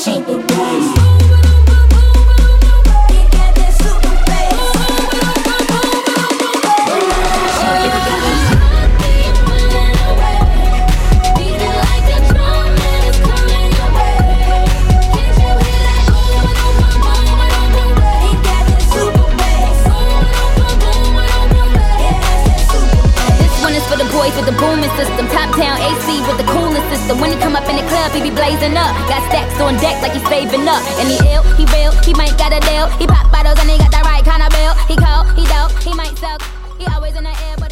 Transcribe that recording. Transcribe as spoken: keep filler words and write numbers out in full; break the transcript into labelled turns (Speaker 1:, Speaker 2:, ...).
Speaker 1: super bass.
Speaker 2: With the booming system, top down A C with the cooling system. When he come up in the club, he be blazing up. Got stacks on deck like he's saving up. And he ill, he real, he might got a deal. He pop bottles and he got the right kind of bill. He cold, he dope, he might suck. He always in the air. But